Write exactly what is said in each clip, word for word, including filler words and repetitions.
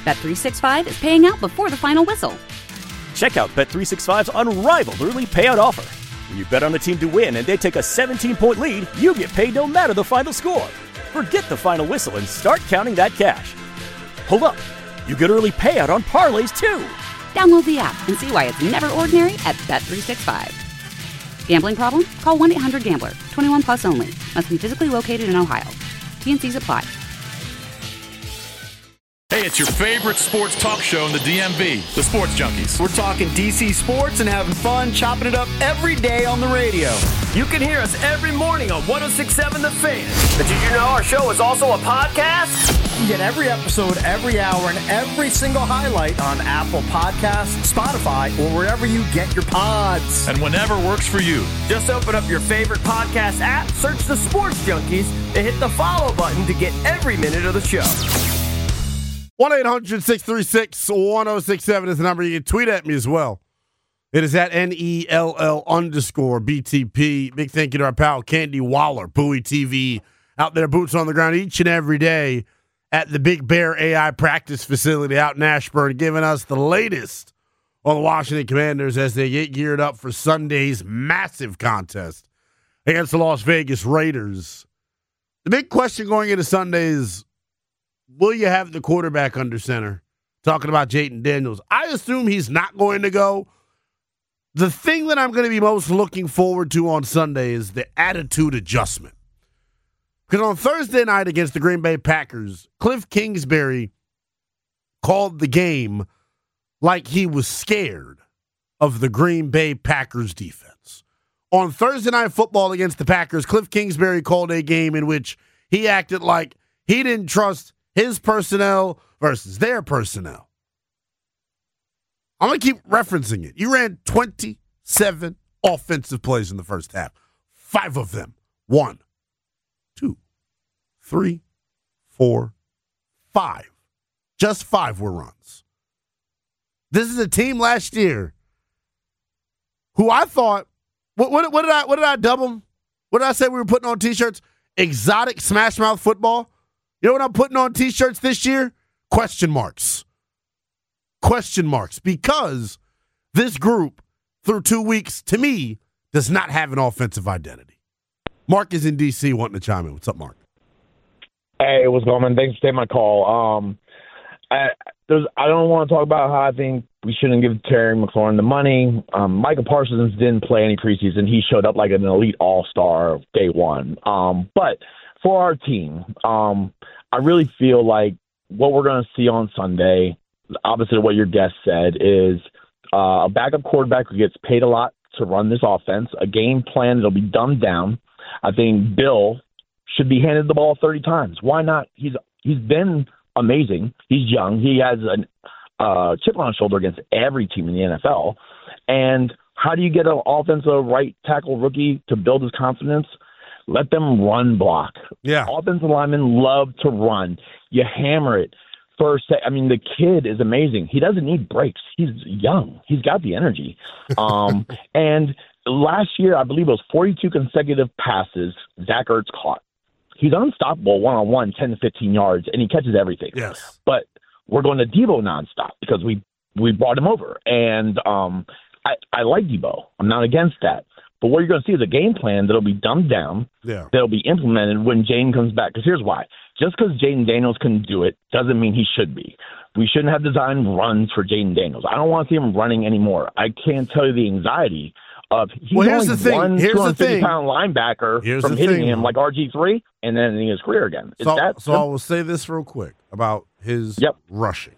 Bet three sixty-five is paying out before the final whistle. Check out Bet three sixty-five's unrivaled early payout offer. When you bet on a team to win and they take a seventeen-point lead, you get paid no matter the final score. Forget the final whistle and start counting that cash. Hold up. You get early payout on parlays, too. Download the app and see why it's never ordinary at Bet three sixty-five. Gambling problem? Call one eight hundred gambler. twenty-one plus only. Must be physically located in Ohio. T N Cs apply. Hey, it's your favorite sports talk show in the D M V, the Sports Junkies. We're talking D C sports and having fun, chopping it up every day on the radio. You can hear us every morning on one oh six point seven The Fan. But did you know our show is also a podcast? You get every episode, every hour, and every single highlight on Apple Podcasts, Spotify, or wherever you get your pods. And whenever works for you. Just open up your favorite podcast app, search the Sports Junkies, and hit the follow button to get every minute of the show. one eight hundred six three six one oh six seven is the number. You can tweet at me as well. It is at N E L L underscore B T P. Big thank you to our pal Candy Waller, Bowie T V, out there, boots on the ground each and every day at the Big Bear A I practice facility out in Ashburn, giving us the latest on the Washington Commanders as they get geared up for Sunday's massive contest against the Las Vegas Raiders. The big question going into Sunday is, will you have the quarterback under center? Talking about Jayden Daniels. I assume he's not going to go. The thing that I'm going to be most looking forward to on Sunday is the attitude adjustment. Because on Thursday night against the Green Bay Packers, Cliff Kingsbury called the game like he was scared of the Green Bay Packers defense. On Thursday Night Football against the Packers, Cliff Kingsbury called a game in which he acted like he didn't trust his personnel versus their personnel. I'm going to keep referencing it. You ran twenty-seven offensive plays in the first half. Five of them. One, two, three, four, five. Just five were runs. This is a team last year who I thought, what, what, what did I what did I dub them? What did I say we were putting on T-shirts? Exotic smash mouth football. You know what I'm putting on T-shirts this year? Question marks. Question marks. Because this group, through two weeks, to me, does not have an offensive identity. Mark is in D C wanting to chime in. What's up, Mark? Hey, what's going on? Thanks for taking my call. Um, I, there's, I don't want to talk about how I think we shouldn't give Terry McLaurin the money. Um, Micah Parsons didn't play any preseason. He showed up like an elite all-star day one. Um, but for our team, um, I really feel like what we're going to see on Sunday, opposite of what your guest said, is uh, a backup quarterback who gets paid a lot to run this offense, a game plan that'll be dumbed down. I think Bill should be handed the ball thirty times. Why not? He's he's been amazing. He's young. He has a uh, chip on his shoulder against every team in the N F L. And how do you get an offensive right tackle rookie to build his confidence? Let them run block. Yeah. Offensive linemen love to run. You hammer it. First, I mean, the kid is amazing. He doesn't need breaks. He's young. He's got the energy. Um, and last year, I believe it was forty-two consecutive passes Zach Ertz caught. He's unstoppable one-on-one, ten to fifteen yards, and he catches everything. Yes. But we're going to Debo nonstop because we, we brought him over. And um, I, I like Debo. I'm not against that. But what you're going to see is a game plan that'll be dumbed down, yeah. that'll be implemented when Jayden comes back. Because here's why. Just because Jayden Daniels couldn't do it doesn't mean he should be. We shouldn't have designed runs for Jayden Daniels. I don't want to see him running anymore. I can't tell you the anxiety of he's well, here's only the thing. one Here's two hundred fifty the thing. pound linebacker Here's from the hitting thing. him like R G three and then ending his career again. Is so, that so I will say this real quick about his yep. rushing.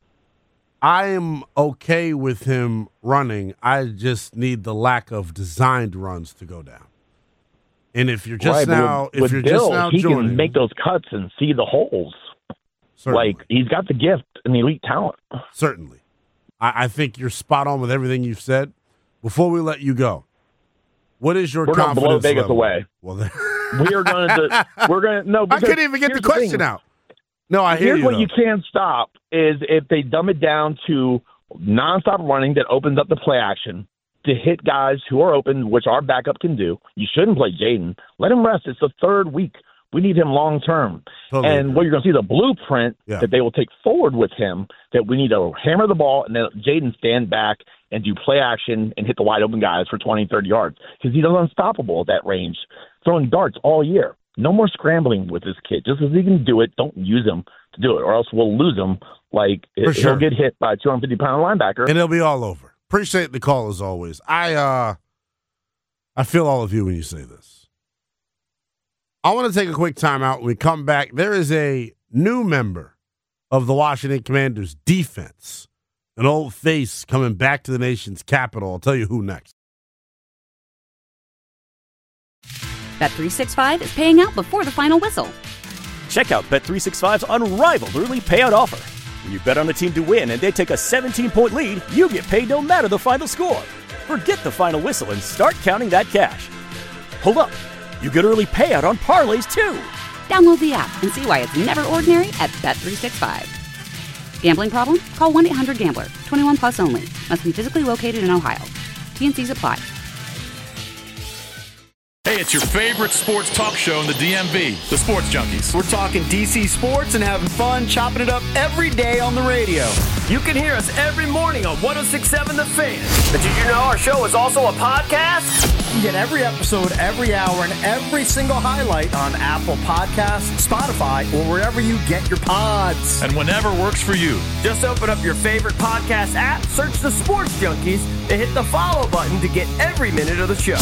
I am okay with him running. I just need the lack of designed runs to go down. And if you're just right, now, with, if with you're Bill, just now he joining, can make those cuts and see the holes. Certainly. Like he's got the gift and the elite talent. Certainly, I, I think you're spot on with everything you've said. Before we let you go, what is your we're confidence gonna blow Vegas level? away? Well, then, we are going to. We're going to no. I couldn't even get the question the out. No, I hear Here's you. what though. you can't stop is if they dumb it down to nonstop running that opens up the play action to hit guys who are open, which our backup can do. You shouldn't play Jayden. Let him rest. It's the third week. We need him long term. Totally and agree. what you're going to see, the blueprint Yeah. that they will take forward with him, that we need to hammer the ball and then Jaden stand back and do play action and hit the wide open guys for twenty, thirty yards because he's unstoppable at that range, throwing darts all year. No more scrambling with this kid. Just because he can do it, don't use him to do it, or else we'll lose him. Like, For he'll sure. get hit by a two hundred fifty pound linebacker. And it'll be all over. Appreciate the call as always. I uh, I feel all of you when you say this. I want to take a quick time out. When we come back, there is a new member of the Washington Commanders defense, an old face coming back to the nation's capital. I'll tell you who next. Bet three sixty-five is paying out before the final whistle. Check out Bet three sixty-five's unrivaled early payout offer. When you bet on a team to win and they take a seventeen-point lead, you get paid no matter the final score. Forget the final whistle and start counting that cash. Hold up. You get early payout on parlays, too. Download the app and see why it's never ordinary at Bet three sixty-five. Gambling problem? Call one eight hundred gambler. twenty-one plus only. Must be physically located in Ohio. T N Cs apply. Hey, it's your favorite sports talk show in the D M V, the Sports Junkies. We're talking D C sports and having fun, chopping it up every day on the radio. You can hear us every morning on one oh six point seven The Fan. But did you know our show is also a podcast? You get every episode, every hour, and every single highlight on Apple Podcasts, Spotify, or wherever you get your pods. And whenever works for you. Just open up your favorite podcast app, search the Sports Junkies, and hit the follow button to get every minute of the show.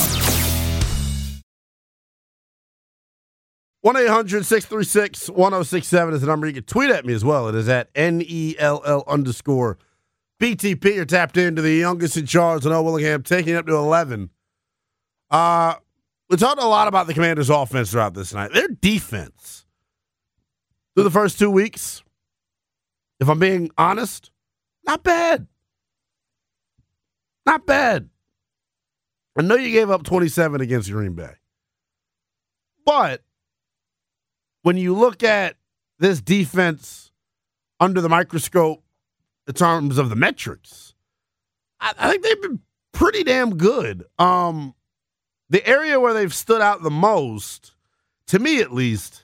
one eight hundred six three six one oh six seven is the number. You can tweet at me as well. It is at N E L L underscore B T P. You're tapped into the youngest in charge in Old Willingham, taking it up to eleven. Uh, we talked a lot about the Commanders' offense throughout this night. Their defense, through the first two weeks, if I'm being honest, not bad. Not bad. I know you gave up twenty-seven against Green Bay. But when you look at this defense under the microscope in terms of the metrics, I, I think they've been pretty damn good. Um, the area where they've stood out the most, to me at least,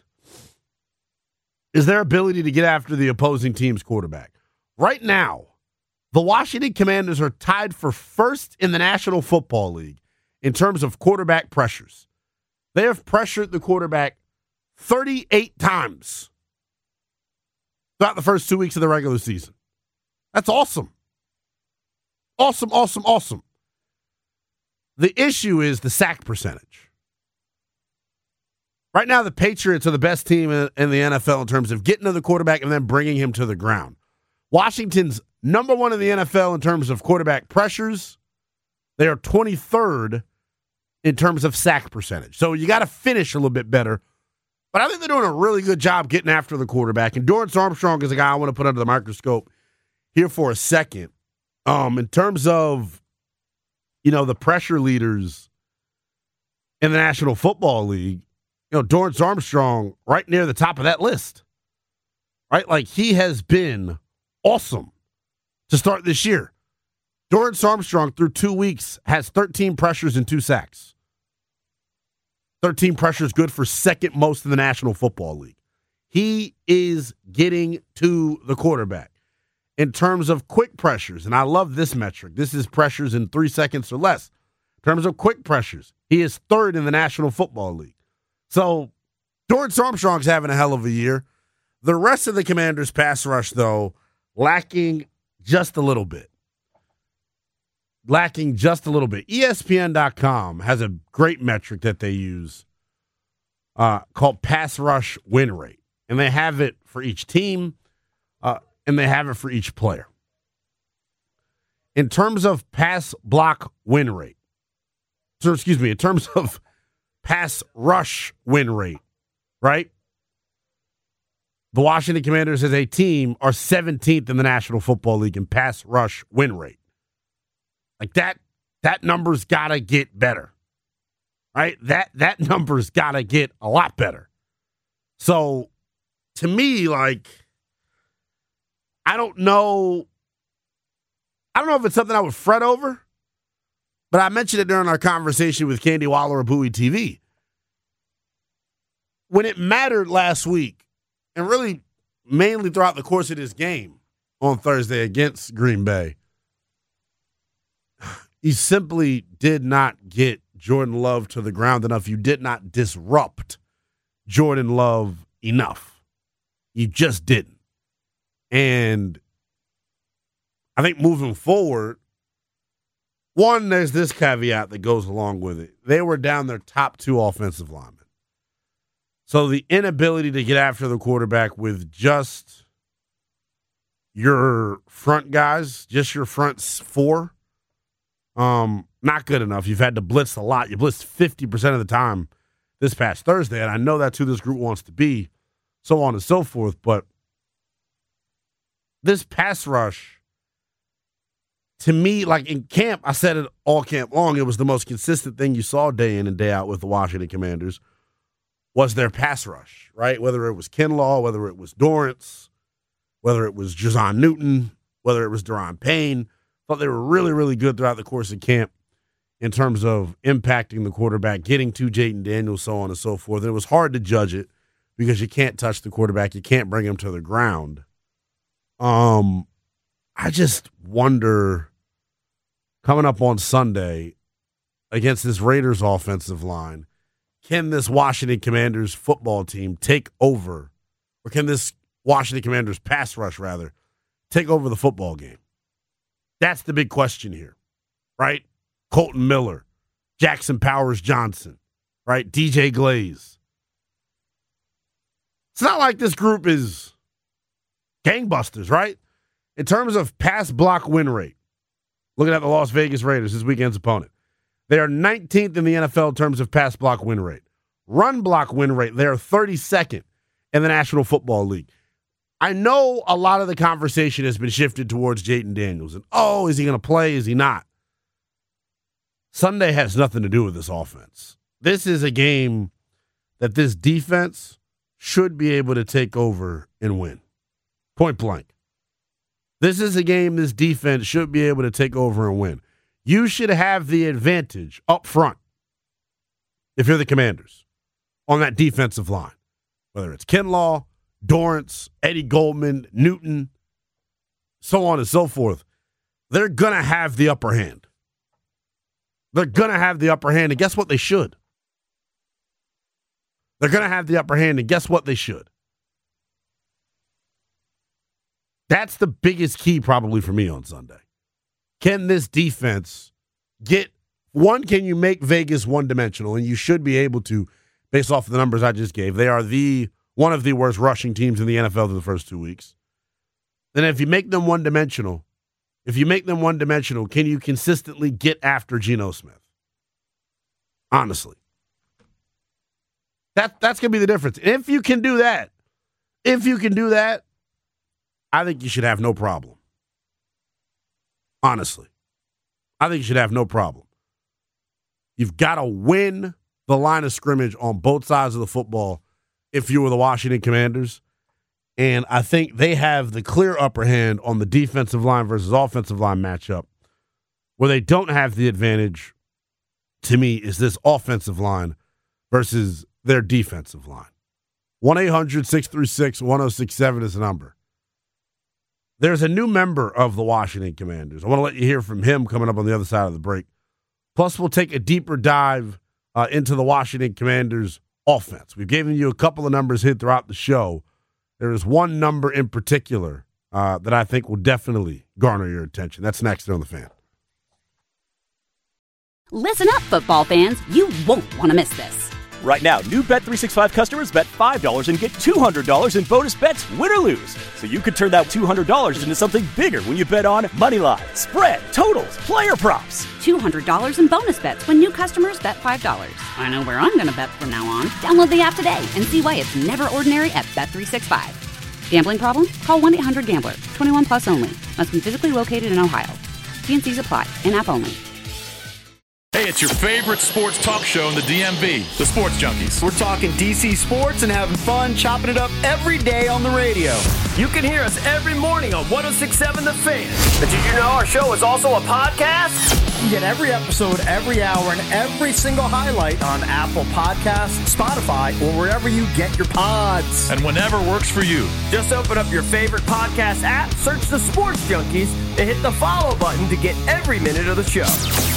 is their ability to get after the opposing team's quarterback. Right now, the Washington Commanders are tied for first in the National Football League in terms of quarterback pressures. They have pressured the quarterback thirty-eight times throughout the first two weeks of the regular season. That's awesome. Awesome, awesome, awesome. The issue is the sack percentage. Right now, the Patriots are the best team in, in the N F L in terms of getting to the quarterback and then bringing him to the ground. Washington's number one in the N F L in terms of quarterback pressures. They are twenty-third in terms of sack percentage. So you got to finish a little bit better. But I think they're doing a really good job getting after the quarterback. And Dorrance Armstrong is a guy I want to put under the microscope here for a second. Um, in terms of, you know, the pressure leaders in the National Football League, you know, Dorrance Armstrong right near the top of that list. Right? Like, he has been awesome to start this year. Dorrance Armstrong, through two weeks, has thirteen pressures and two sacks. thirteen pressures, good for second most in the National Football League. He is getting to the quarterback. In terms of quick pressures, and I love this metric, this is pressures in three seconds or less. In terms of quick pressures, he is third in the National Football League. So, Dorrance Armstrong's having a hell of a year. The rest of the Commanders' pass rush, though, lacking just a little bit. Lacking just a little bit. E S P N dot com has a great metric that they use uh, called pass rush win rate. And they have it for each team, uh, and they have it for each player. In terms of pass block win rate, so excuse me, in terms of pass rush win rate, right? The Washington Commanders as a team are seventeenth in the National Football League in pass rush win rate. Like that, that number's got to get better, right? That that number's got to get a lot better. So, to me, like, I don't know. I don't know if it's something I would fret over, but I mentioned it during our conversation with Candy Waller of Bowie T V. when it mattered last week, and really mainly throughout the course of this game on Thursday against Green Bay, you simply did not get Jordan Love to the ground enough. You did not disrupt Jordan Love enough. You just didn't. And I think moving forward, one, there's this caveat that goes along with it. They were down their top two offensive linemen. So the inability to get after the quarterback with just your front guys, just your front four, um, not good enough. You've had to blitz a lot. You blitzed fifty percent of the time this past Thursday, and I know that's who this group wants to be, so on and so forth. But this pass rush, to me, like in camp, I said it all camp long, it was the most consistent thing you saw day in and day out with the Washington Commanders was their pass rush, right? Whether it was Kinlaw, whether it was Dorrance, whether it was Jazon Newton, whether it was Daron Payne. Thought they were really, really good throughout the course of camp in terms of impacting the quarterback, getting to Jayden Daniels, so on and so forth. And it was hard to judge it because you can't touch the quarterback. You can't bring him to the ground. Um, I just wonder, coming up on Sunday against this Raiders offensive line, can this Washington Commanders football team take over, or can this Washington Commanders pass rush, rather, take over the football game? That's the big question here, right? Colton Miller, Jackson Powers Johnson, right? D J Glaze. It's not like this group is gangbusters, right? In terms of pass block win rate, looking at the Las Vegas Raiders, this weekend's opponent, they are nineteenth in the N F L in terms of pass block win rate. Run block win rate, they are thirty-second in the National Football League. I know a lot of the conversation has been shifted towards Jayden Daniels. And, oh, is he going to play? Is he not? Sunday has nothing to do with this offense. This is a game that this defense should be able to take over and win. Point blank. This is a game this defense should be able to take over and win. You should have the advantage up front if you're the Commanders on that defensive line, whether it's Kinlaw, Dorrance, Eddie Goldman, Newton, so on and so forth. They're going to have the upper hand. They're going to have the upper hand, and guess what? They should. They're going to have the upper hand, and guess what? They should. That's the biggest key probably for me on Sunday. Can this defense get, one, can you make Vegas one-dimensional? And you should be able to, based off of the numbers I just gave. They are the one of the worst rushing teams in the N F L through the first two weeks. Then if you make them one-dimensional, if you make them one-dimensional, can you consistently get after Geno Smith? Honestly. That, that's going to be the difference. If you can do that, if you can do that, I think you should have no problem. Honestly. I think you should have no problem. You've got to win the line of scrimmage on both sides of the football if you were the Washington Commanders. And I think they have the clear upper hand on the defensive line versus offensive line matchup. Where they don't have the advantage, to me, is this offensive line versus their defensive line. one eight hundred six three six one oh six seven is the number. There's a new member of the Washington Commanders. I want to let you hear from him coming up on the other side of the break. Plus, we'll take a deeper dive uh, into the Washington Commanders offense. We've given you a couple of numbers here throughout the show. There is one number in particular uh, that I think will definitely garner your attention. That's next on The Fan. Listen up, football fans. You won't want to miss this. Right now, new Bet three sixty-five customers bet five dollars and get two hundred dollars in bonus bets, win or lose. So you could turn that two hundred dollars into something bigger when you bet on money line, spread, totals, player props. two hundred dollars in bonus bets when new customers bet five dollars. I know where I'm going to bet from now on. Download the app today and see why it's never ordinary at Bet three sixty-five. Gambling problem? Call one eight hundred gambler. twenty-one plus only. Must be physically located in Ohio. T and C's apply. In-app only. Hey, it's your favorite sports talk show in the D M V, the Sports Junkies. We're talking D C sports and having fun, chopping it up every day on the radio. You can hear us every morning on one oh six point seven The Fan. But did you know our show is also a podcast? You get every episode, every hour, and every single highlight on Apple Podcasts, Spotify, or wherever you get your pods. And whenever works for you. Just open up your favorite podcast app, search the Sports Junkies, and hit the follow button to get every minute of the show.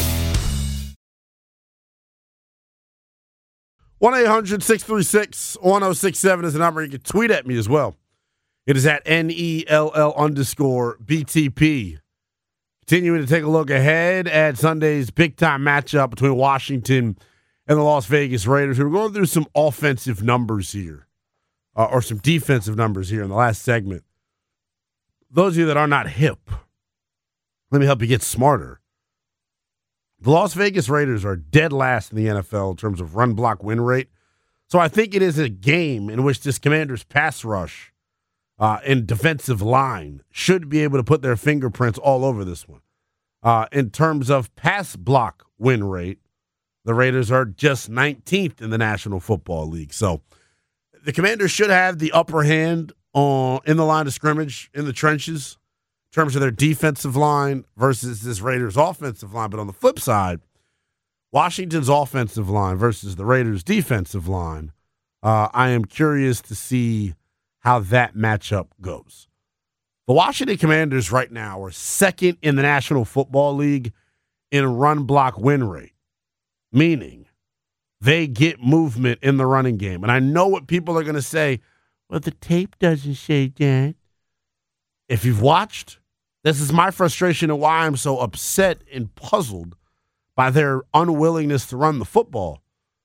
one eight hundred six three six one oh six seven is the number. You can tweet at me as well. It is at N E L L underscore B T P. Continuing to take a look ahead at Sunday's big-time matchup between Washington and the Las Vegas Raiders. We're going through some offensive numbers here, uh, or some defensive numbers here in the last segment. Those of you that are not hip, let me help you get smarter. The Las Vegas Raiders are dead last in the N F L in terms of run block win rate. So I think it is a game in which this Commanders pass rush uh, and defensive line should be able to put their fingerprints all over this one. Uh, in terms of pass block win rate, the Raiders are just nineteenth in the National Football League. So the Commanders should have the upper hand on in the line of scrimmage, in the trenches, in terms of their defensive line versus this Raiders offensive line. But on the flip side, Washington's offensive line versus the Raiders defensive line, uh, I am curious to see how that matchup goes. The Washington Commanders right now are second in the National Football League in run block win rate, meaning they get movement in the running game. And I know what people are going to say, well, the tape doesn't say that. If you've watched, this is my frustration and why I'm so upset and puzzled by their unwillingness to run the football.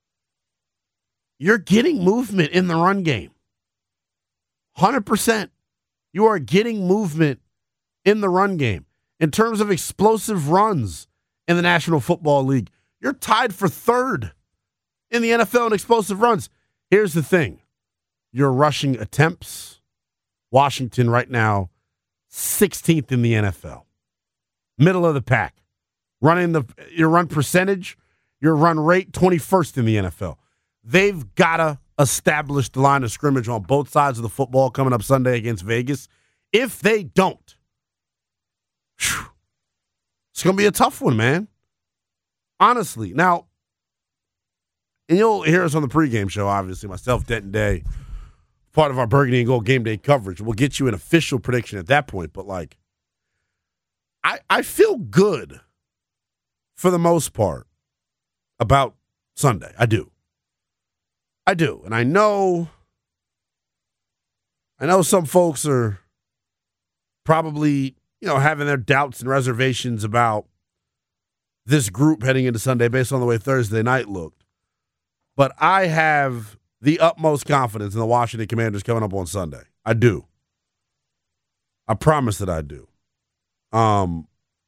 You're getting movement in the run game. one hundred percent. You are getting movement in the run game. In terms of explosive runs in the National Football League, you're tied for third in the N F L in explosive runs. Here's the thing. Your rushing attempts, Washington right now, sixteenth in the N F L. Middle of the pack. Running the your run percentage, your run rate, twenty-first in the N F L. They've got to establish the line of scrimmage on both sides of the football coming up Sunday against Vegas. If they don't, whew, it's going to be a tough one, man. Honestly. Now, and you'll hear us on the pregame show, obviously, myself, Denton Day, part of our Burgundy and Gold game day coverage. We'll get you an official prediction at that point. But, like, I, I feel good for the most part about Sunday. I do. I do. And I know, I know some folks are probably, you know, having their doubts and reservations about this group heading into Sunday based on the way Thursday night looked. But I have the utmost confidence in the Washington Commanders coming up on Sunday. I do. I promise that I do. Um,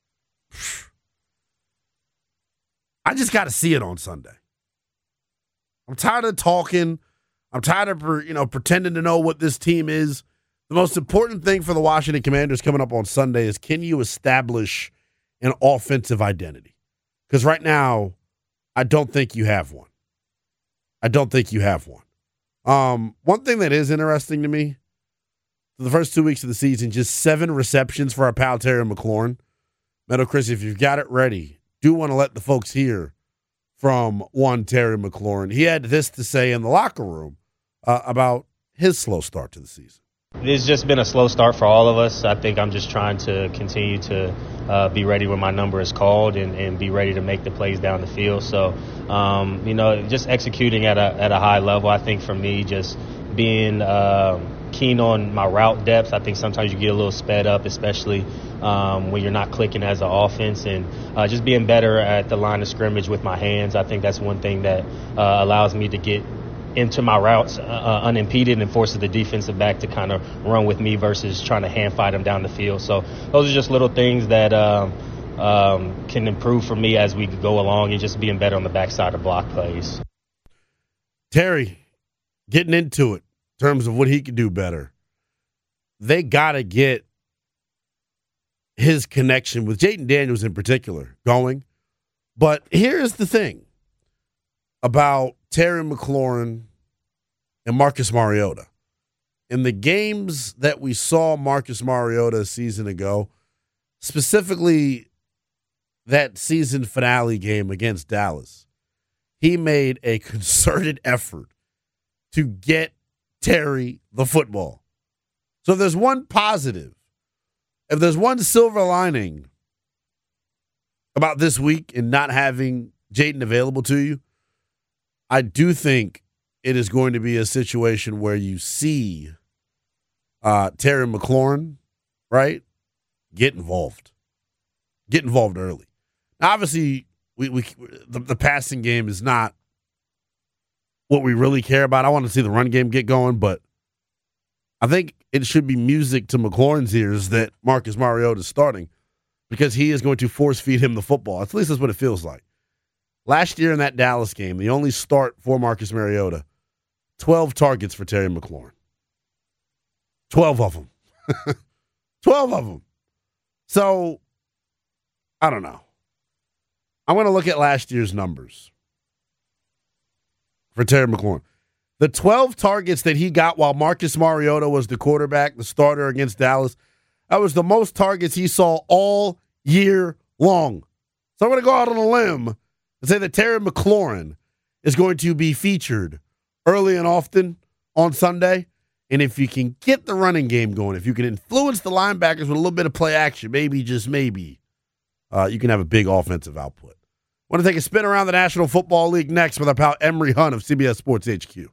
I just got to see it on Sunday. I'm tired of talking. I'm tired of, you know, pretending to know what this team is. The most important thing for the Washington Commanders coming up on Sunday is, can you establish an offensive identity? Because right now, I don't think you have one. I don't think you have one. Um, one thing that is interesting to me, for the first two weeks of the season, just seven receptions for our pal Terry McLaurin. Meadow Chris, if you've got it ready, do want to let the folks hear from one Terry McLaurin. He had this to say in the locker room uh, about his slow start to the season. It's just been a slow start for all of us. I think I'm just trying to continue to uh, be ready when my number is called and, and be ready to make the plays down the field. So, um, you know, just executing at a at a high level. I think for me, just being uh, keen on my route depth. I think sometimes you get a little sped up, especially um, when you're not clicking as an offense, and uh, just being better at the line of scrimmage with my hands. I think that's one thing that uh, allows me to get into my routes uh, unimpeded and forces the defensive back to kind of run with me versus trying to hand fight them down the field. So those are just little things that um, um, can improve for me as we go along, and just being better on the backside of block plays. Terry, getting into it in terms of what he can do better. They got to get his connection with Jayden Daniels in particular going. But here's the thing about Terry McLaurin and Marcus Mariota. In the games that we saw Marcus Mariota a season ago, specifically that season finale game against Dallas, he made a concerted effort to get Terry the football. So if there's one positive, if there's one silver lining about this week and not having Jayden available to you, I do think it is going to be a situation where you see uh, Terry McLaurin, right, get involved. Get involved early. Now, obviously, we, we the, the passing game is not what we really care about. I want to see the run game get going, but I think it should be music to McLaurin's ears that Marcus Mariota is starting because he is going to force feed him the football. At least that's what it feels like. Last year in that Dallas game, the only start for Marcus Mariota, twelve targets for Terry McLaurin. twelve of them. twelve of them. So, I don't know. I'm going to look at last year's numbers for Terry McLaurin. The twelve targets that he got while Marcus Mariota was the quarterback, the starter against Dallas, that was the most targets he saw all year long. So I'm going to go out on a limb and say that Terry McLaurin is going to be featured early and often on Sunday. And if you can get the running game going, if you can influence the linebackers with a little bit of play action, maybe, just maybe, uh, you can have a big offensive output. Want to take a spin around the National Football League next with our pal Emory Hunt of C B S Sports H Q.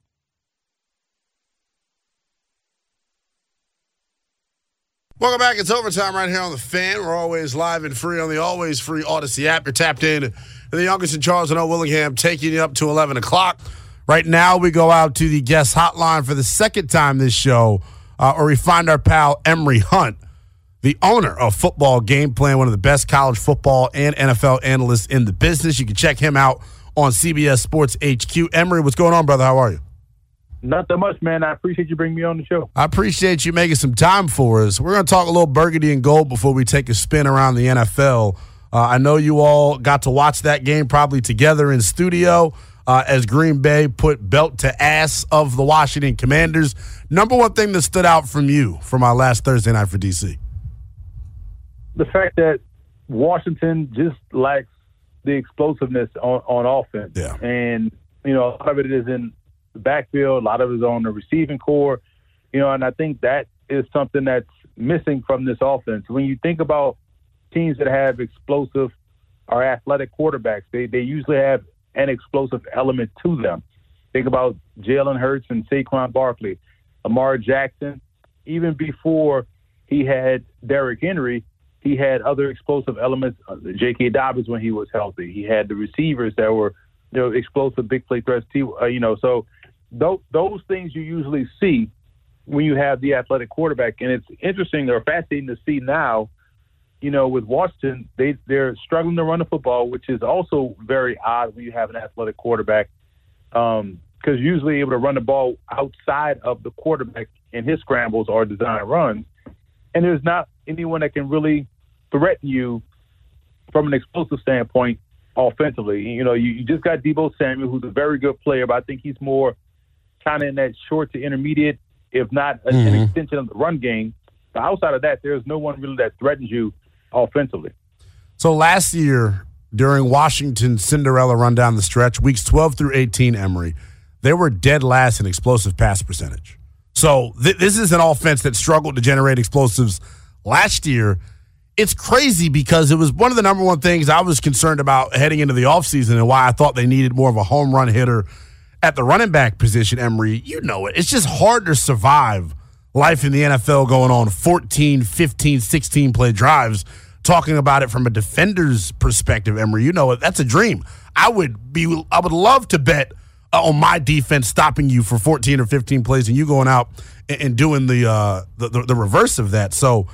Welcome back. It's overtime right here on The Fan. We're always live and free on the always free Odyssey app. You're tapped in to the youngest in Charles and O. Willingham, taking you up to eleven o'clock. Right now, we go out to the guest hotline for the second time this show, uh, where we find our pal Emory Hunt, the owner of Football Game Plan, one of the best college football and N F L analysts in the business. You can check him out on C B S Sports H Q. Emory, what's going on, brother? How are you? Not that much, man. I appreciate you bringing me on the show. I appreciate you making some time for us. We're going to talk a little burgundy and gold before we take a spin around the N F L. Uh, I know you all got to watch that game probably together in studio uh, as Green Bay put belt to ass of the Washington Commanders. Number one thing that stood out from you from our last Thursday night for D C? The fact that Washington just lacks the explosiveness on, on offense. Yeah. And, you know, a lot of it is in the backfield, a lot of it is on the receiving core, you know, and I think that is something that's missing from this offense. When you think about teams that have explosive or athletic quarterbacks, they, they usually have an explosive element to them. Think about Jalen Hurts and Saquon Barkley, Lamar Jackson. Even before he had Derrick Henry, he had other explosive elements. J K. Dobbins when he was healthy. He had the receivers that were, you know, explosive big play threats too. Uh, you know, so those those things you usually see when you have the athletic quarterback, and it's interesting or fascinating to see now. You know, with Washington, they they're struggling to run the football, which is also very odd when you have an athletic quarterback, because um, usually able to run the ball outside of the quarterback in his scrambles or design runs, and there's not anyone that can really threaten you from an explosive standpoint offensively. You know, you, you just got Deebo Samuel, who's a very good player, but I think he's more kind of in that short to intermediate, if not a, mm-hmm. an extension of the run game. But outside of that, there's no one really that threatens you offensively. So last year, during Washington's Cinderella run down the stretch, weeks twelve through eighteen, Emory, they were dead last in explosive pass percentage. So th- this is an offense that struggled to generate explosives last year. It's crazy because it was one of the number one things I was concerned about heading into the offseason and why I thought they needed more of a home run hitter at the running back position, Emory. You know it. It's just hard to survive life in the N F L going on fourteen, fifteen, sixteen play drives. Talking about it from a defender's perspective, Emory, you know it. That's a dream. I would be. I would love to bet uh, on my defense stopping you for fourteen or fifteen plays and you going out and, and doing the, uh, the, the the reverse of that. So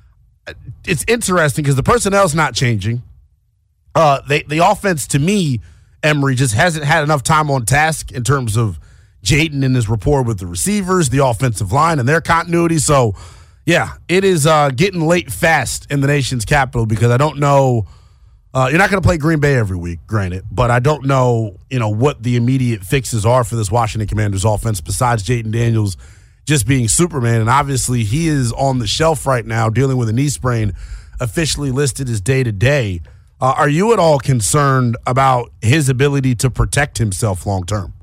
it's interesting because the personnel's not changing. Uh, they, the offense, to me, Emory, just hasn't had enough time on task in terms of Jayden and his rapport with the receivers, the offensive line, and their continuity. So, yeah, it is uh, getting late fast in the nation's capital because I don't know Uh, you're not going to play Green Bay every week, granted, but I don't know, you know, what the immediate fixes are for this Washington Commanders offense besides Jayden Daniels just being Superman. And obviously he is on the shelf right now dealing with a knee sprain, officially listed as day-to-day. Uh, are you at all concerned about his ability to protect himself long-term?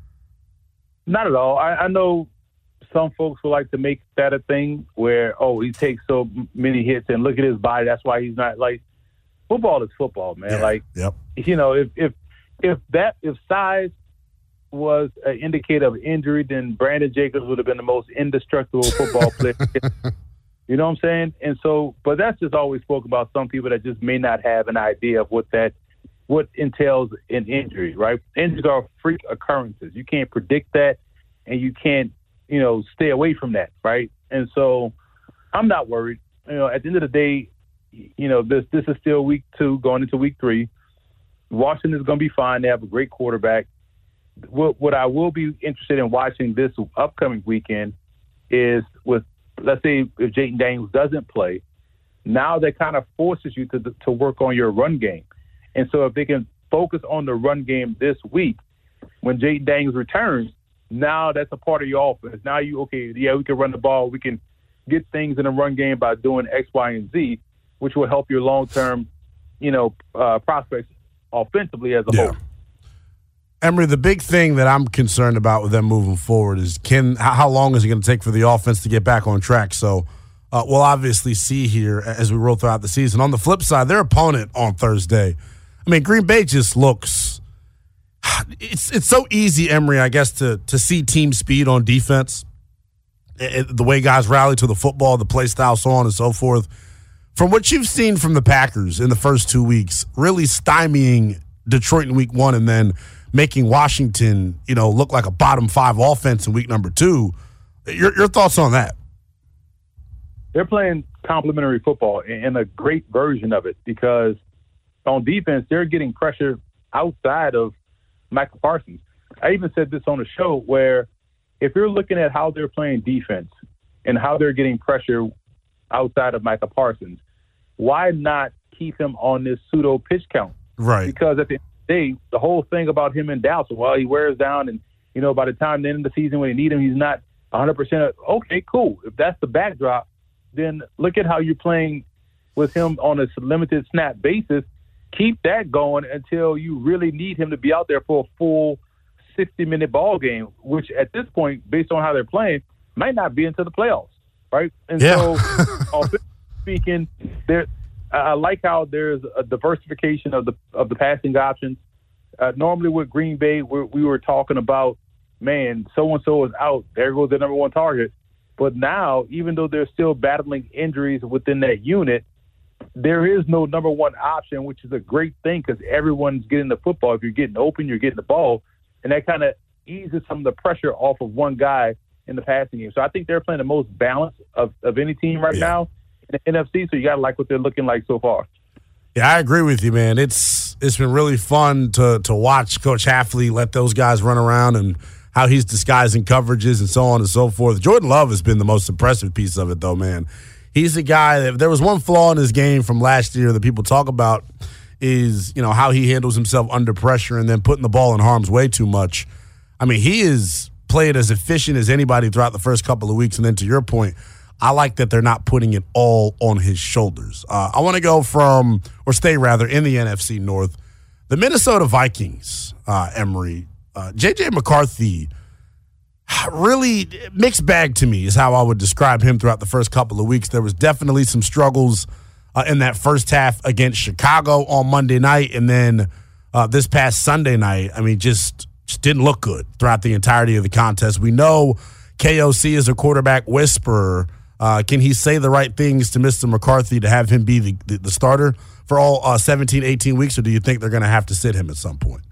Not at all. I, I know some folks would like to make that a thing where, oh, he takes so many hits and look at his body. That's why he's not like football is football, man. Yeah. Like, yep. you know, if if if that if size was an indicator of injury, then Brandon Jacobs would have been the most indestructible football player. You know what I'm saying? And so, but that's just always spoken about some people that just may not have an idea of what that what entails an injury, right? Injuries are freak occurrences. You can't predict that, and you can't, you know, stay away from that, right? And so I'm not worried. You know, at the end of the day, you know, this this is still week two going into week three. Washington is going to be fine. They have a great quarterback. What, what I will be interested in watching this upcoming weekend is with, let's say, if Jayden Daniels doesn't play, now that kind of forces you to to work on your run game. And so if they can focus on the run game this week, when Jayden Daniels returns, now that's a part of your offense. Now you, okay, yeah, we can run the ball. We can get things in the run game by doing X, Y, and Z, which will help your long-term, you know, uh, prospects offensively as a yeah. whole. Emory, the big thing that I'm concerned about with them moving forward is can how long is it going to take for the offense to get back on track? So uh, we'll obviously see here as we roll throughout the season. On the flip side, their opponent on Thursday, I mean, Green Bay just looks it's it's so easy, Emory, I guess, to to see team speed on defense, it, the way guys rally to the football, the play style, so on and so forth. From what you've seen from the Packers in the first two weeks, really stymieing Detroit in week one and then making Washington, you know, look like a bottom five offense in week number two. Your your thoughts on that? They're playing complementary football and a great version of it because on defense, they're getting pressure outside of Micah Parsons. I even said this on the show where if you're looking at how they're playing defense and how they're getting pressure outside of Micah Parsons, why not keep him on this pseudo pitch count? Right. Because at the end of the day, the whole thing about him in Dallas, well, he wears down and, you know, by the time the end of the season when you need him, he's not one hundred percent. Okay, cool. If that's the backdrop, then look at how you're playing with him on a limited snap basis. Keep that going until you really need him to be out there for a full sixty-minute ball game, which at this point, based on how they're playing, might not be into the playoffs, right? And yeah. so, speaking, there, I like how there's a diversification of the of the passing options. Uh, normally with Green Bay, we're, we were talking about, man, so-and-so is out. There goes the number one target. But now, even though they're still battling injuries within that unit, there is no number one option, which is a great thing because everyone's getting the football. If you're getting open, you're getting the ball. And that kind of eases some of the pressure off of one guy in the passing game. So I think they're playing the most balanced of, of any team right yeah. now in the N F C. So you got to like what they're looking like so far. Yeah, I agree with you, man. It's It's been really fun to to watch Coach Hafley let those guys run around and how he's disguising coverages and so on and so forth. Jordan Love has been the most impressive piece of it, though, man. He's a guy that if there was one flaw in his game from last year that people talk about is, you know, how he handles himself under pressure and then putting the ball in harm's way too much. I mean, he is played as efficient as anybody throughout the first couple of weeks. And then to your point, I like that they're not putting it all on his shoulders. Uh, I want to go from, or stay rather, in the N F C North. The Minnesota Vikings, uh, Emory, uh, J J McCarthy, really mixed bag to me is how I would describe him throughout the first couple of weeks. There was definitely some struggles uh, in that first half against Chicago on Monday night, and then uh, this past Sunday night, I mean, just, just didn't look good throughout the entirety of the contest. We know K O C is a quarterback whisperer. Uh, can he say the right things to Mister McCarthy to have him be the, the, the starter for all uh, seventeen, eighteen weeks, or do you think they're going to have to sit him at some point?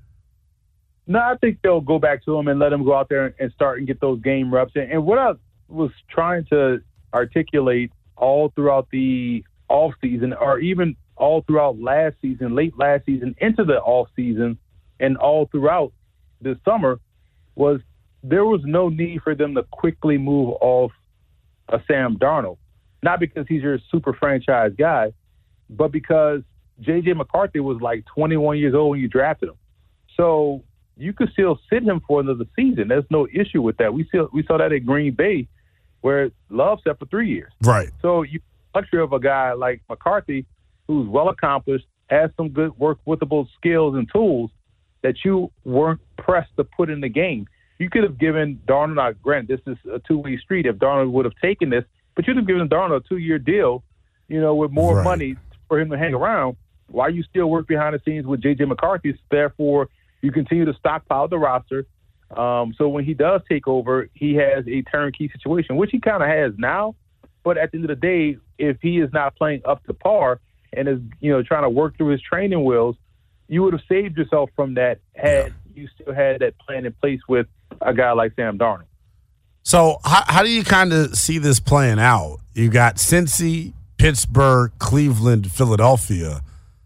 No, I think they'll go back to him and let him go out there and start and get those game reps. And, and what I was trying to articulate all throughout the offseason, or even all throughout last season, late last season, into the offseason, and all throughout this summer, was there was no need for them to quickly move off a Sam Darnold. Not because he's your super franchise guy, but because J J. McCarthy was like twenty-one years old when you drafted him. So you could still sit him for another season. There's no issue with that. We still, we saw that at Green Bay where Love sat for three years. Right. So you luxury of a guy like McCarthy who's well accomplished, has some good work withable skills and tools that you weren't pressed to put in the game. You could have given Darnold, now grant this is a two-way street, if Darnold would have taken this, but you'd have given Darnold a two-year deal, you know, with more right. money for him to hang around. Why you still work behind the scenes with J J. McCarthy? Therefore, you continue to stockpile the roster. Um, so when he does take over, he has a turnkey situation, which he kind of has now. But at the end of the day, if he is not playing up to par and is, you know, trying to work through his training wheels, you would have saved yourself from that had you still had that plan in place with a guy like Sam Darnold. So how, how do you kind of see this playing out? You got Cincy, Pittsburgh, Cleveland, Philadelphia.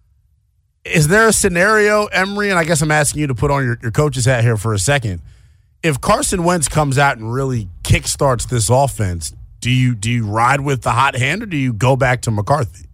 Is there a scenario, Emory, and I guess I'm asking you to put on your, your coach's hat here for a second. If Carson Wentz comes out and really kickstarts this offense, do you do you ride with the hot hand or do you go back to McCarthy?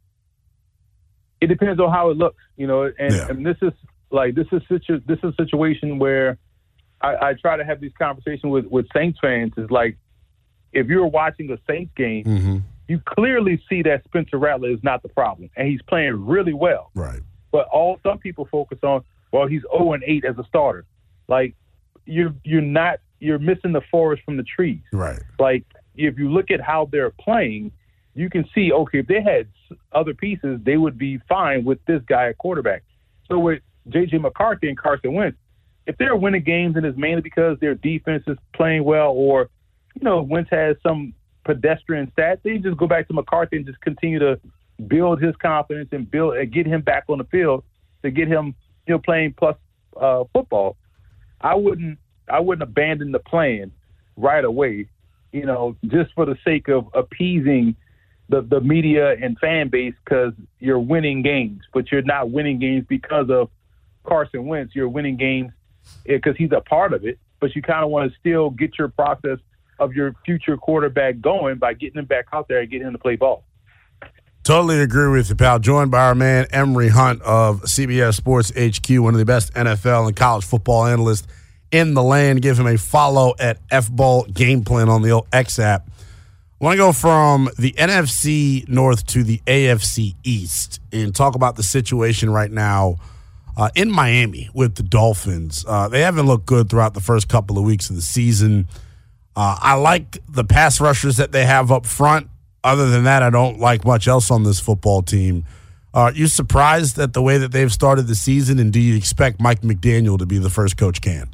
It depends on how it looks, you know, and, yeah. and this is like this is situ- this is a situation where I, I try to have these conversations with, with Saints fans. Is like if you're watching a Saints game, mm-hmm. you clearly see that Spencer Rattler is not the problem, and he's playing really well. Right. But all some people focus on, well, he's oh and eight as a starter. Like you're you're not you're missing the forest from the trees. Right. Like if you look at how they're playing, you can see, okay, if they had other pieces, they would be fine with this guy at quarterback. So with J J. McCarthy and Carson Wentz, if they're winning games and it's mainly because their defense is playing well, or you know Wentz has some pedestrian stats, they just go back to McCarthy and just continue to build his confidence and build and get him back on the field to get him, you know, playing plus uh, football. I wouldn't, I wouldn't abandon the plan right away, you know, just for the sake of appeasing the, the media and fan base because you're winning games, but you're not winning games because of Carson Wentz. You're winning games because he's a part of it, but you kind of want to still get your process of your future quarterback going by getting him back out there and getting him to play ball. Totally agree with you, pal. Joined by our man, Emory Hunt of C B S Sports H Q, one of the best N F L and college football analysts in the land. Give him a follow at F-Ball Game Plan on the old X app. I want to go from the N F C North to the A F C East and talk about the situation right now uh, in Miami with the Dolphins. Uh, they haven't looked good throughout the first couple of weeks of the season. Uh, I like the pass rushers that they have up front. Other than that, I don't like much else on this football team. Are you surprised at the way that they've started the season, and do you expect Mike McDaniel to be the first coach canned?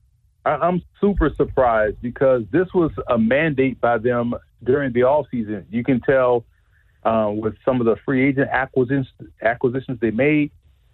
I'm super surprised because this was a mandate by them during the offseason. You can tell uh, with some of the free agent acquisitions, acquisitions they made,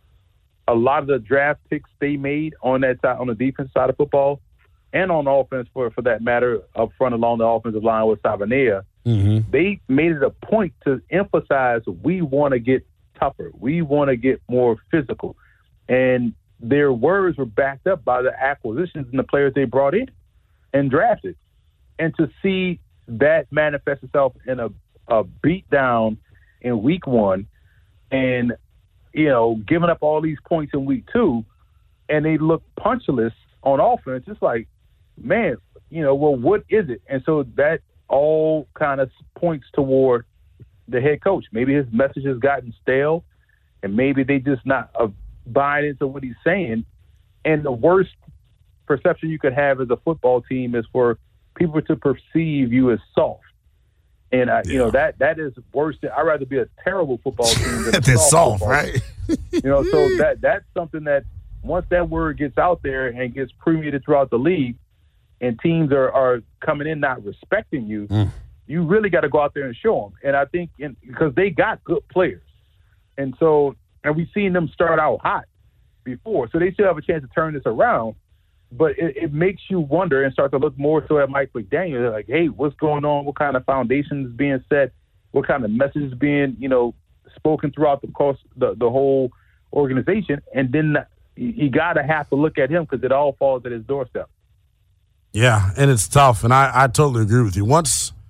a lot of the draft picks they made on that side, on the defense side of football, and on offense for for that matter, up front along the offensive line with Savanea. Mm-hmm. They made it a point to emphasize we want to get tougher. We want to get more physical. And their words were backed up by the acquisitions and the players they brought in and drafted. And to see that manifest itself in a, a beat down in week one and, you know, giving up all these points in week two, and they look punchless on offense, it's like, man, you know, well, what is it? And so that all kind of points toward the head coach. Maybe his message has gotten stale, and maybe they just not uh, buying into what he's saying. And the worst perception you could have as a football team is for people to perceive you as soft. And I, yeah. you know that that is worse. Than, I'd rather be a terrible football team than a soft, soft football right? team. You know, so that that's something that once that word gets out there and gets permeated throughout the league, and teams are, are coming in not respecting you, mm. you really got to go out there and show them. And I think in, because they got good players. And so, and we've seen them start out hot before. So they still have a chance to turn this around. But it, it makes you wonder and start to look more so at Mike McDaniel. They're like, hey, what's going on? What kind of foundation is being set? What kind of message is being, you know, spoken throughout the course, the, the whole organization? And then you got to have to look at him because it all falls at his doorstep. Yeah, and it's tough, and I, I totally agree with you. Once,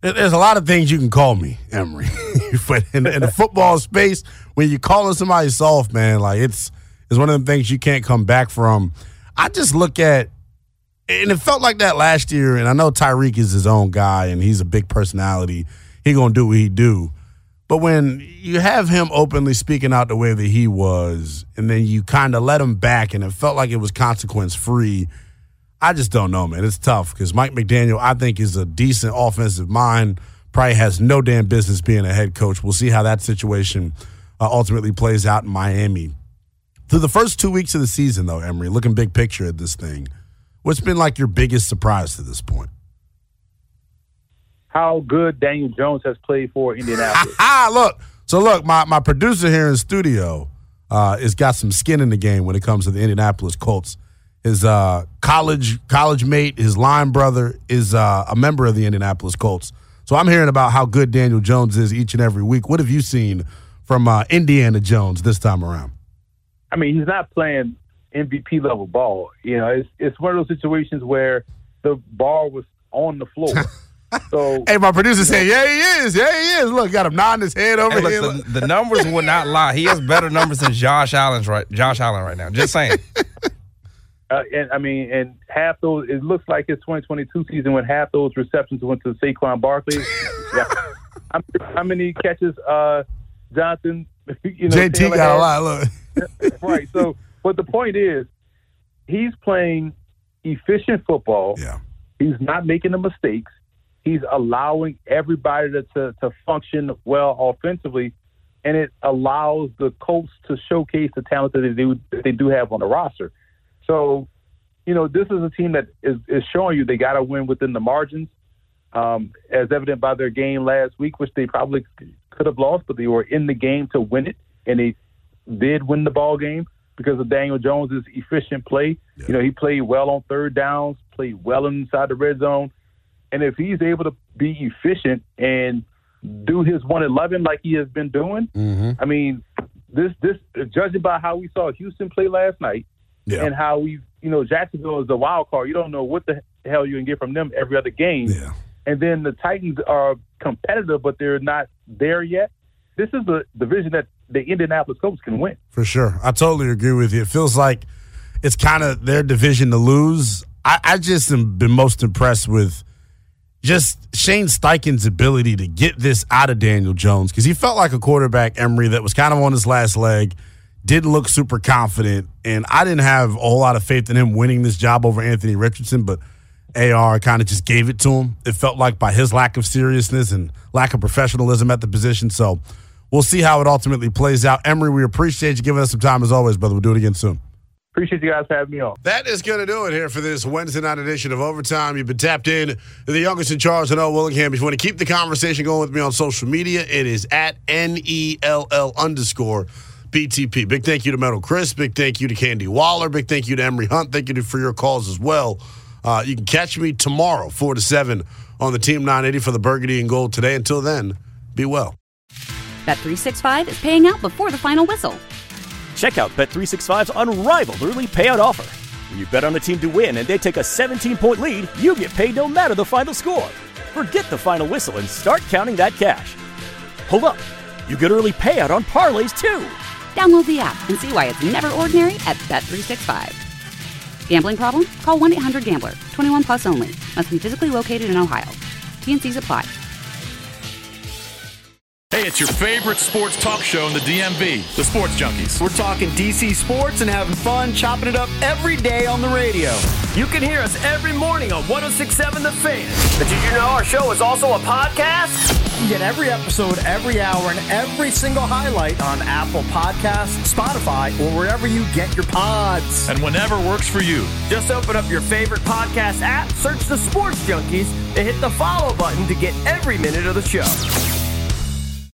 There's a lot of things you can call me, Emory. But in, in the football space, when you're calling somebody soft, man, like it's it's one of them things you can't come back from. I just look at, and it felt like that last year, and I know Tyreek is his own guy, and he's a big personality. He going to do what he do. But when you have him openly speaking out the way that he was, and then you kind of let him back, and it felt like it was consequence-free, I just don't know, man. It's tough because Mike McDaniel, I think, is a decent offensive mind, probably has no damn business being a head coach. We'll see how that situation uh, ultimately plays out in Miami. Through the first two weeks of the season, though, Emory, looking big picture at this thing, what's been like your biggest surprise to this point? How good Daniel Jones has played for Indianapolis. Ah, look. So, look, my, my producer here in studio uh, has got some skin in the game when it comes to the Indianapolis Colts. His uh, college college mate, his line brother, is uh, a member of the Indianapolis Colts. So I'm hearing about how good Daniel Jones is each and every week. What have you seen from uh, Indiana Jones this time around? I mean, he's not playing M V P level ball. You know, it's it's one of those situations where the ball was on the floor. So, hey, my producer said, "Yeah, he is. Yeah, he is. Look, got him nodding his head over hey, here. Look, the, the numbers will not lie. He has better numbers than Josh Allen's right. Josh Allen right now. Just saying." Uh, and I mean, and half those, it looks like it's twenty twenty-two season when half those receptions went to Saquon Barkley. Yeah. how, how many catches, uh, Jonathan? You know, J T got had? a lot. Look. Right. So, but the point is, he's playing efficient football. Yeah. He's not making the mistakes. He's allowing everybody to, to, to function well offensively, and it allows the Colts to showcase the talent that they do, that they do have on the roster. So, you know, this is a team that is, is showing you they got to win within the margins, um, as evident by their game last week, which they probably could have lost, but they were in the game to win it, and they did win the ball game because of Daniel Jones' efficient play. Yeah. You know, he played well on third downs, played well inside the red zone, and if he's able to be efficient and do his one eleven like he has been doing, mm-hmm. I mean, this this judging by how we saw Houston play last night, yeah. and how we, you know, Jacksonville is the wild card. You don't know what the hell you can get from them every other game. Yeah. And then the Titans are competitive, but they're not there yet. This is a division that the Indianapolis Colts can win. For sure. I totally agree with you. It feels like it's kind of their division to lose. I, I just am been most impressed with just Shane Steichen's ability to get this out of Daniel Jones, because he felt like a quarterback, Emory, that was kind of on his last leg, didn't look super confident, and I didn't have a whole lot of faith in him winning this job over Anthony Richardson, but A R kind of just gave it to him. It felt like by his lack of seriousness and lack of professionalism at the position. So we'll see how it ultimately plays out. Emory, we appreciate you giving us some time as always, brother. We'll do it again soon. Appreciate you guys having me on. That is going to do it here for this Wednesday night edition of Overtime. You've been tapped in to the youngest in charge, Noah Willingham. If you want to keep the conversation going with me on social media, it is at N E L L underscore B T P. Big thank you to Metal Chris. Big thank you to Candy Waller. Big thank you to Emory Hunt. Thank you for your calls as well. Uh, you can catch me tomorrow, four to seven, on the Team nine eighty for the Burgundy and Gold today. Until then, be well. Bet three sixty-five is paying out before the final whistle. Check out Bet three sixty-five's unrivaled early payout offer. When you bet on a team to win and they take a seventeen-point lead, you get paid no matter the final score. Forget the final whistle and start counting that cash. Hold up. You get early payout on parlays, too. Download the app and see why it's never ordinary at Bet three sixty-five. Gambling problem? Call one eight hundred gambler. twenty-one plus only. Must be physically located in Ohio. T and C's apply. Hey, it's your favorite sports talk show in the D M V, the Sports Junkies. We're talking D C sports and having fun, chopping it up every day on the radio. You can hear us every morning on one oh six point seven The Fan. But did you know our show is also a podcast? You get every episode, every hour, and every single highlight on Apple Podcasts, Spotify, or wherever you get your pods. And whenever works for you. Just open up your favorite podcast app, search the Sports Junkies, and hit the follow button to get every minute of the show.